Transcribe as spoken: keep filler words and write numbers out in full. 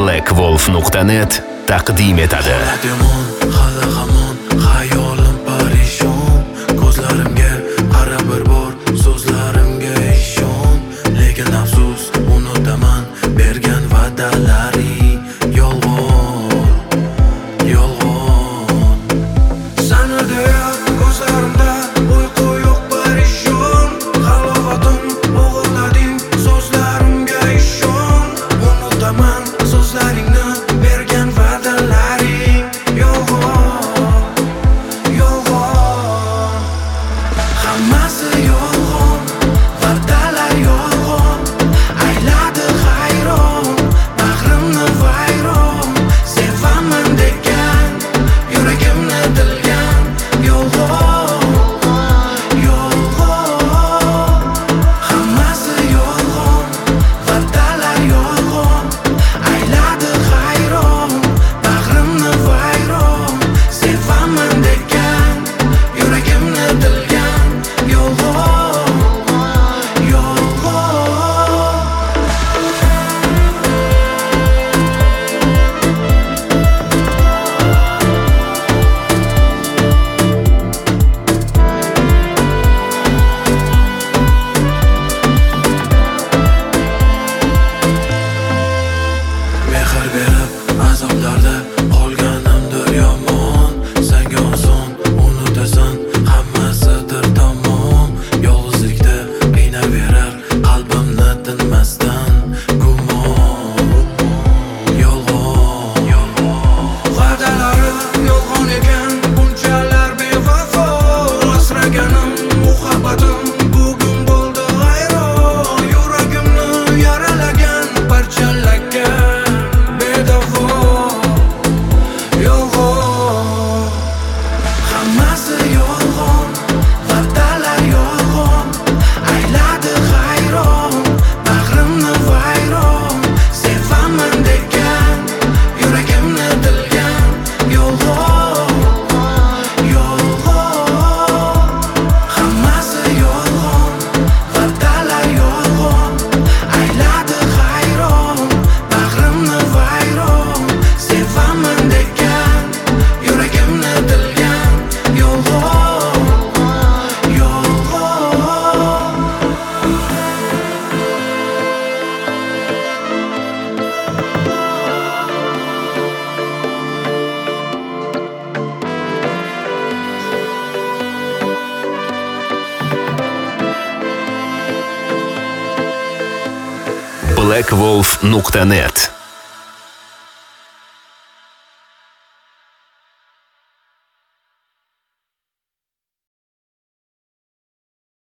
black wolf nuqta net taqdim etadi. Hali hamon xayolim parishon, ko'zlarimga qara bir bor, so'zlarimga ishon. Lekin afsus, unutaman bergan va'dalaring yolg'on, yolg'on. Sana deya ko'zlarimda uyqu yo'q parishon, halovatim o'g'irlading so'zlarimga ishon. Unutaman so'zlaringni bergan va'dalaring yolg'on, yolg'on. Hammasi yolg'on, va'dalar yolg'on, ayladi hayron, bag'rimni vayron. Sevaman degan yuragimni tilgan yolg'on, yolg'on. Hammasi yolg'on, va'dalar yolg'on, ayladi hayron, bag'rimni vayron. Sevaman degan yuragimni tilgan yolg'on, yolg'on. Mehr berib azoblarda qolganimdir yomon. Senga oson unutasan, hammasidir tamom. Yolg'izlikda qiynaverar qalbimni tinmasdan gumon, yolg'on, yolg'on. Va'dalari yolg'on ekan, bunchalar bevafo. Asraganim muhabbatim bugun bo'ldi hayron. Yuragimni yaralagan, parchalagan bedavo yolg'on. Hammasi yolg'on, va'dalar yolg'on, ayladi hayron, bag'rimni vayron. Sevaman degan yuragimni tilgan yolg'on, yolg'on. Hammasi yolg'on, va'dalar yolg'on, ayladi hayron, bag'rimni vayron. Sevaman degan yuragimni tilgan yolg'on, yolg'on. black wolf nuqta net